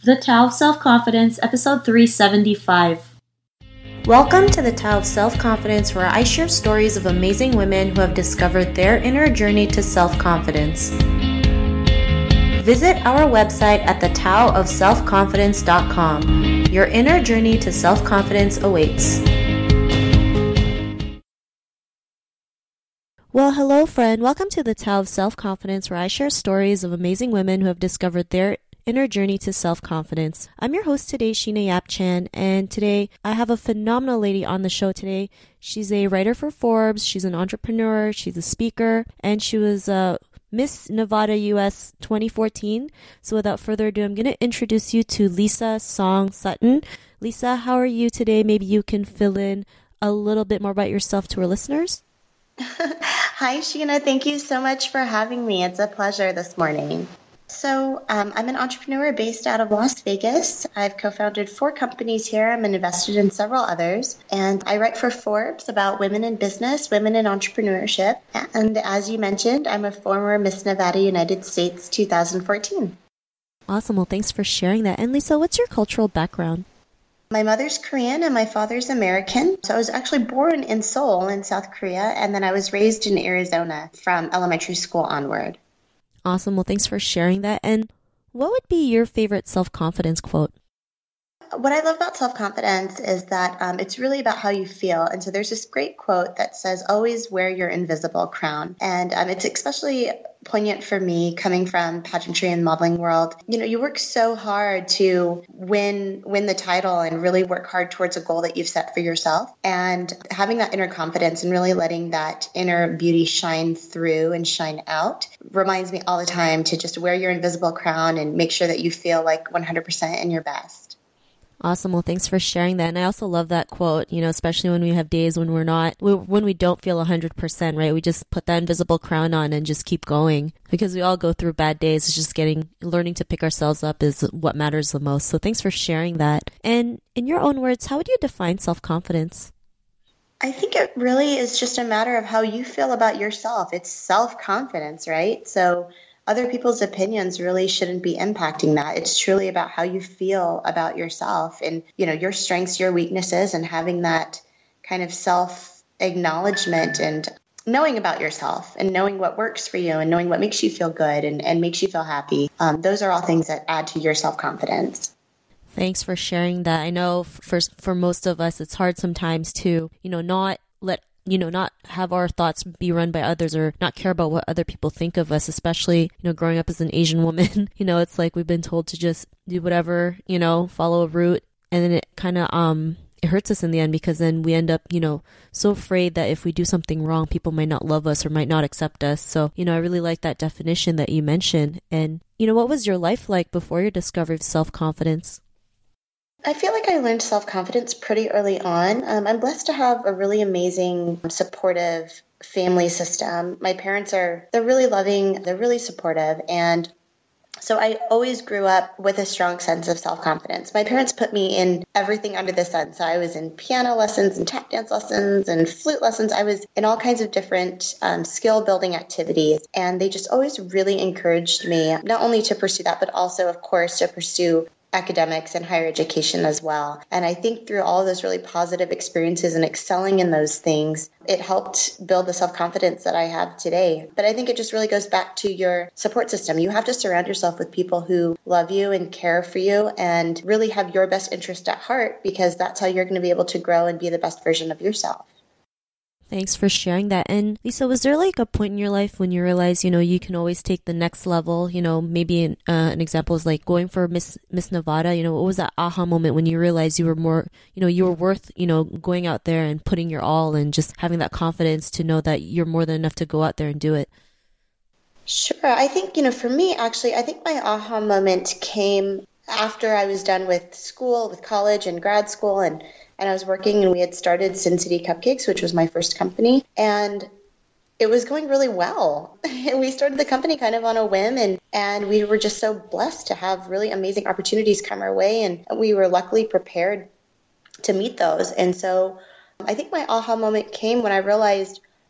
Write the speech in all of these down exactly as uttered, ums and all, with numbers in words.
The Tao of Self-Confidence, episode three seventy-five. Welcome to the Tao of Self-Confidence, where I share stories of amazing women who have discovered their inner journey to self-confidence. Visit our website at the tao of self confidence dot com. Your inner journey to self-confidence awaits. Well, hello friend. Welcome to the Tao of Self-Confidence, where I share stories of amazing women who have discovered their inner journey to self-confidence. I'm your host today, Sheena Yap-Chan, and today I have a phenomenal lady on the show today. She's a writer for Forbes, she's an entrepreneur, she's a speaker, and she was uh, Miss Nevada U S twenty fourteen. So without further ado, I'm going to introduce you to Lisa Song Sutton. Lisa, how are you today? Maybe you can fill in a little bit more about yourself to our listeners. Hi, Sheena. Thank you so much for having me. It's a pleasure this morning. So um, I'm an entrepreneur based out of Las Vegas. I've co-founded four companies here. I'm invested in several others. And I write for Forbes about women in business, women in entrepreneurship. And as you mentioned, I'm a former Miss Nevada United States two thousand fourteen. Awesome. Well, thanks for sharing that. And Lisa, what's your cultural background? My mother's Korean and my father's American. So I was actually born in Seoul in South Korea. And then I was raised in Arizona from elementary school onward. Awesome. Well, thanks for sharing that. And what would be your favorite self-confidence quote? What I love about self-confidence is that um, it's really about how you feel. And so there's this great quote that says, always wear your invisible crown. And um, it's especially poignant for me coming from pageantry and modeling world. You know, you work so hard to win win the title and really work hard towards a goal that you've set for yourself. And having that inner confidence and really letting that inner beauty shine through and shine out reminds me all the time to just wear your invisible crown and make sure that you feel like one hundred percent in your best. Awesome. Well, thanks for sharing that. And I also love that quote, you know, especially when we have days when we're not, when we don't feel one hundred percent, right? We just put that invisible crown on and just keep going, because we all go through bad days. It's just getting, learning to pick ourselves up is what matters the most. So thanks for sharing that. And in your own words, how would you define self-confidence? I think it really is just a matter of how you feel about yourself. It's self-confidence, right? So other people's opinions really shouldn't be impacting that. It's truly about how you feel about yourself and, you know, your strengths, your weaknesses, and having that kind of self-acknowledgement and knowing about yourself and knowing what works for you and knowing what makes you feel good and, and makes you feel happy. Um, those are all things that add to your self-confidence. Thanks for sharing that. I know for, for most of us, it's hard sometimes to, you know, not let you know, not have our thoughts be run by others or not care about what other people think of us, especially, you know, growing up as an Asian woman. You know, it's like we've been told to just do whatever, you know, follow a route. And then it kind of, um, it hurts us in the end, because then we end up, you know, so afraid that if we do something wrong, people might not love us or might not accept us. So, you know, I really like that definition that you mentioned. And, you know, what was your life like before your discovery of self-confidence? I feel like I learned self-confidence pretty early on. Um, I'm blessed to have a really amazing, supportive family system. My parents are, they're really loving, they're really supportive. And so I always grew up with a strong sense of self-confidence. My parents put me in everything under the sun. So I was in piano lessons and tap dance lessons and flute lessons. I was in all kinds of different um, skill building activities. And they just always really encouraged me, not only to pursue that, but also, of course, to pursue academics and higher education as well. And I think through all of those really positive experiences and excelling in those things, it helped build the self-confidence that I have today. But I think it just really goes back to your support system. You have to surround yourself with people who love you and care for you and really have your best interest at heart, because that's how you're going to be able to grow and be the best version of yourself. Thanks for sharing that. And Lisa, was there like a point in your life when you realized, you know, you can always take the next level? You know, maybe an, uh, an example is like going for Miss Miss Nevada. You know, what was that aha moment when you realized you were more, you know, you were worth, you know, going out there and putting your all and just having that confidence to know that you're more than enough to go out there and do it? Sure. I think, you know, for me, actually, I think my aha moment came after I was done with school, with college and grad school, and And I was working, and we had started Sin City Cupcakes, which was my first company. And it was going really well. We started the company kind of on a whim, and, and we were just so blessed to have really amazing opportunities come our way. And we were luckily prepared to meet those. And so I think my aha moment came when I realized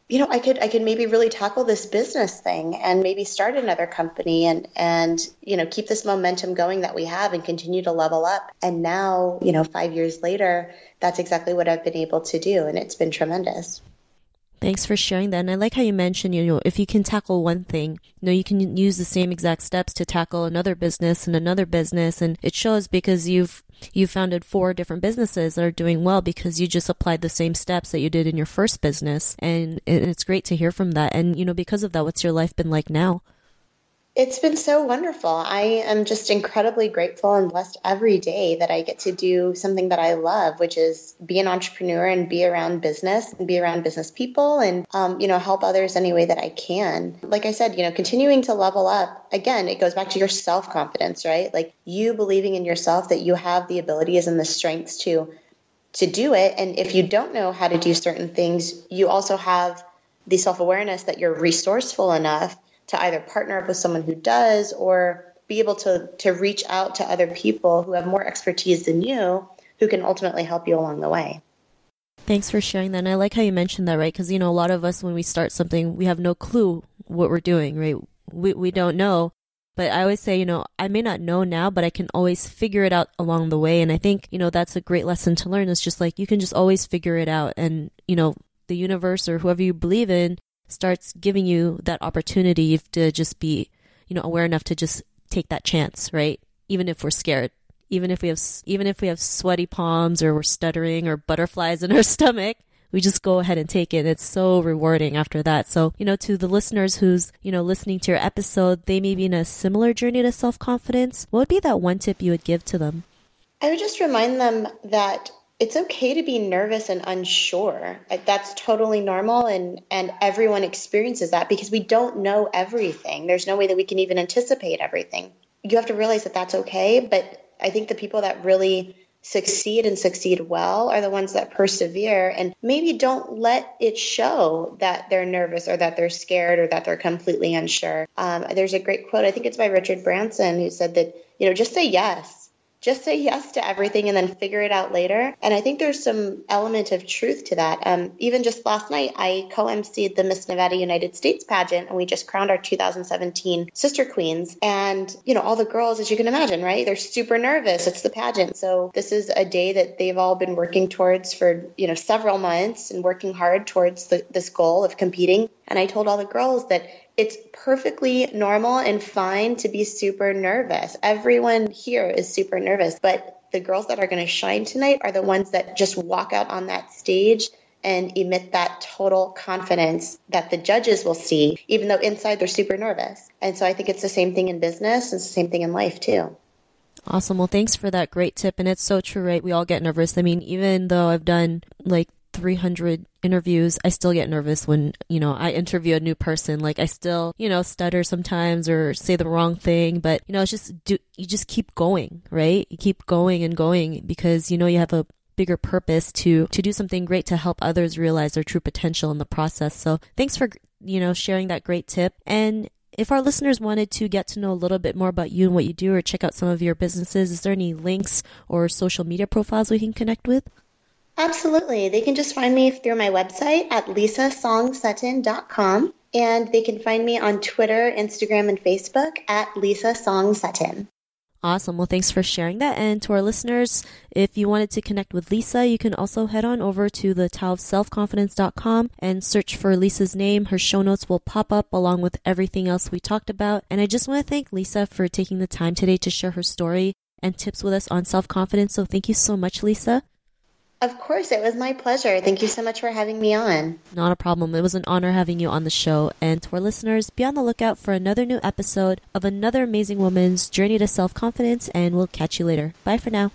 you know, I could I could maybe really tackle this business thing and maybe start another company and and you know keep this momentum going that we have and continue to level up. And now, you know, five years later, that's exactly what I've been able to do, and it's been tremendous. Thanks for sharing that. And I like how you mentioned, you know, if you can tackle one thing, you know, you can use the same exact steps to tackle another business and another business. And it shows because you've you founded four different businesses that are doing well because you just applied the same steps that you did in your first business. And it's great to hear from that. And, you know, because of that, what's your life been like now? It's been so wonderful. I am just incredibly grateful and blessed every day that I get to do something that I love, which is be an entrepreneur and be around business and be around business people and, um, you know, help others any way that I can. Like I said, you know, continuing to level up, again, it goes back to your self-confidence, right? Like you believing in yourself that you have the abilities and the strengths to, to do it. And if you don't know how to do certain things, you also have the self-awareness that you're resourceful enough to either partner up with someone who does or be able to to reach out to other people who have more expertise than you who can ultimately help you along the way. Thanks for sharing that. And I like how you mentioned that, right? Because, you know, a lot of us, when we start something, we have no clue what we're doing, right? We, we don't know. But I always say, you know, I may not know now, but I can always figure it out along the way. And I think, you know, that's a great lesson to learn. It's just like you can just always figure it out. And, you know, the universe or whoever you believe in starts giving you that opportunity to just be, you know, aware enough to just take that chance, right? Even if we're scared, even if we have, even if we have sweaty palms or we're stuttering or butterflies in our stomach, we just go ahead and take it. It's so rewarding after that. So, you know, to the listeners who's, you know, listening to your episode, they may be in a similar journey to self-confidence. What would be that one tip you would give to them? I would just remind them that it's okay to be nervous and unsure. That's totally normal, and, and everyone experiences that because we don't know everything. There's no way that we can even anticipate everything. You have to realize that that's okay, but I think the people that really succeed and succeed well are the ones that persevere and maybe don't let it show that they're nervous or that they're scared or that they're completely unsure. Um, there's a great quote, I think it's by Richard Branson, who said that, you know, just say yes. Just say yes to everything and then figure it out later. And I think there's some element of truth to that. Um, even just last night, I co-emceed the Miss Nevada United States pageant, and we just crowned our two thousand seventeen Sister Queens. And, you know, all the girls, as you can imagine, right? They're super nervous. It's the pageant. So this is a day that they've all been working towards for, you know, several months and working hard towards the, this goal of competing. And I told all the girls that it's perfectly normal and fine to be super nervous. Everyone here is super nervous, but the girls that are going to shine tonight are the ones that just walk out on that stage and emit that total confidence that the judges will see, even though inside they're super nervous. And so I think it's the same thing in business. It's the same thing in life too. Awesome. Well, thanks for that great tip. And it's so true, right? We all get nervous. I mean, even though I've done like three hundred interviews, I still get nervous when, you know, I interview a new person. Like I still, you know, stutter sometimes or say the wrong thing, but, you know, it's just, do, you just keep going, right? You keep going and going because, you know, you have a bigger purpose to, to do something great to help others realize their true potential in the process. So thanks for, you know, sharing that great tip. And if our listeners wanted to get to know a little bit more about you and what you do or check out some of your businesses, is there any links or social media profiles we can connect with? Absolutely. They can just find me through my website at lisa song sutton dot com, and they can find me on Twitter, Instagram, and Facebook at Lisa Song Sutton. Awesome. Well, thanks for sharing that. And to our listeners, if you wanted to connect with Lisa, you can also head on over to the tao of self confidence dot com and search for Lisa's name. Her show notes will pop up along with everything else we talked about. And I just want to thank Lisa for taking the time today to share her story and tips with us on self-confidence. So thank you so much, Lisa. Of course, it was my pleasure. Thank you so much for having me on. Not a problem. It was an honor having you on the show. And to our listeners, be on the lookout for another new episode of another amazing woman's journey to self-confidence, and we'll catch you later. Bye for now.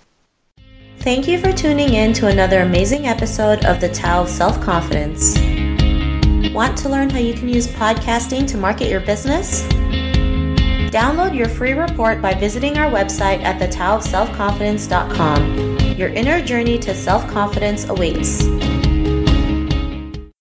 Thank you for tuning in to another amazing episode of the Tao of Self-Confidence. Want to learn how you can use podcasting to market your business? Download your free report by visiting our website at the tao of self confidence dot com. Your inner journey to self-confidence awaits.